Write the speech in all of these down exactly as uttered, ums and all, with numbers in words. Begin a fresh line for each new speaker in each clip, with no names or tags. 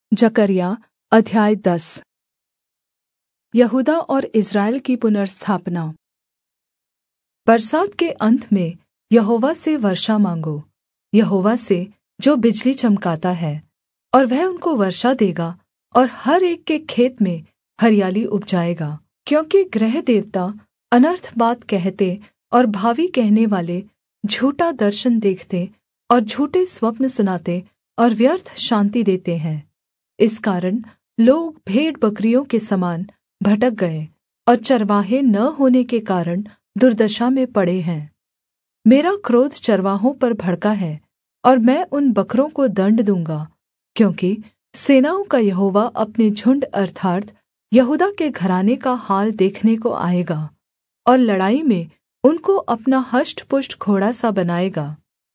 जकर्याह अध्याय दस। यहूदा और इस्राएल की पुनर्स्थापना। बरसात के अन्त में यहोवा से वर्षा माँगो, यहोवा से जो बिजली चमकाता है, और वह उनको वर्षा देगा और हर एक के खेत में हरियाली उपजाएगा। क्योंकि गृहदेवता अनर्थ बात कहते और भावी कहनेवाले झूठा दर्शन देखते और झूठे स्वप्न सुनाते और व्यर्थ शान्ति देते हैं। इस कारण लोग भेड़बकरियों के समान भटक गए और चरवाहे न होने के कारण दुर्दशा में पड़े हैं। मेरा क्रोध चरवाहों पर भड़का है और मैं उन बकरों को दण्ड दूँगा, क्योंकि सेनाओं का यहोवा अपने झुण्ड अर्थात् यहूदा के घराने का हाल देखने को आएगा और लड़ाई में उनको अपना हष्टपुष्ट घोड़ा सा बनाएगा।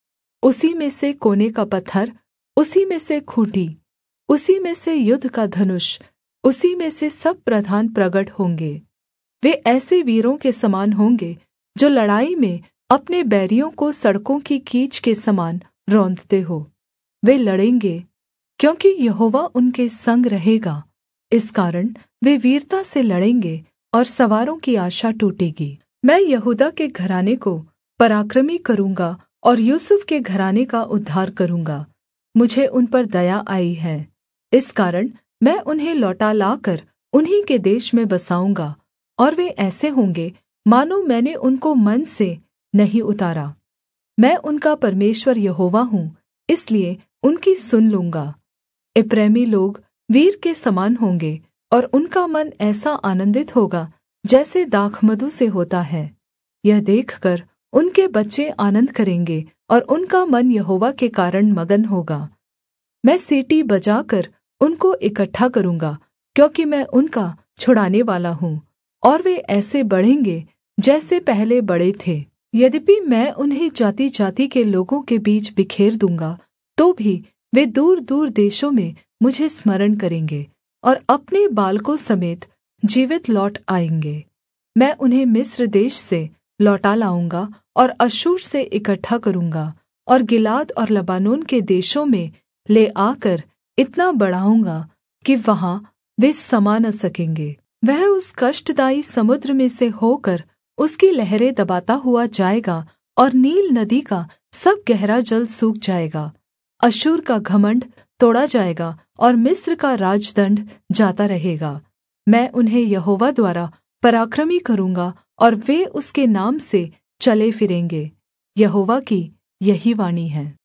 उसी में से कोने का पत्थर, उसी में से खूँटी, उसी में से युद्ध का धनुष, उसी में से सब प्रधान प्रगट होंगे। वे ऐसे वीरों के समान होंगे जो लड़ाई में अपने बैरियों को सड़कों की कीच के समान रौंदते हो। वे लड़ेंगे क्योंकि यहोवा उनके संग रहेगा। इस कारण वे वीरता से लड़ेंगे और सवारों की आशा टूटेगी। मैं यहूदा के घराने को पराक्रमी करूँगा और यूसुफ के घराने का उद्धार करूँगा। मुझे उन पर दया आई है, इस कारण मैं उन्हें लौटा लाकर उन्हीं के देश में बसाऊँगा, और वे ऐसे होंगे मानो मैंने उनको मन से नहीं उतारा। मैं उनका परमेश्वर यहोवा हूँ, इसलिए उनकी सुन लूँगा। एप्रैमी लोग वीर के समान होंगे और उनका मन ऐसा आनन्दित होगा जैसे दाखमधु से होता है। यह देखकर उनके बच्चे आनन्द करेंगे और उनका मन यहोवा के कारण मगन होगा। मैं सीटी बजाकर उनको इकट्ठा करूँगा, क्योंकि मैं उनका छुड़ाने वाला हूँ, और वे ऐसे बढ़ेंगे जैसे पहले बड़े थे। यद्यपि मैं उन्हें जाति-जाति के लोगों के बीच बिखेर दूँगा, तो भी वे दूर-दूर देशों में मुझे स्मरण करेंगे और अपने बालकों समेत जीवित लौट आएँगे। मैं उन्हें मिस्र देश से लौटा लाऊँगा और अश्शूर से इकट्ठा करूँगा और गिलाद और लबानोन के देशों में ले आकर इतना बढ़ाऊँगा कि वहाँ वे समा न सकेंगे। वह उस कष्टदायी समुद्र में से होकर उसकी लहरें दबाता हुआ जाएगा और नील नदी का सब गहरा जल सूख जाएगा। अश्शूर का घमण्ड तोड़ा जाएगा और मिस्र का राजदण्ड जाता रहेगा। मैं उन्हें यहोवा द्वारा पराक्रमी करूँगा और वे उसके नाम से चले फिरेंगे। यहोवा की यही वाणी है।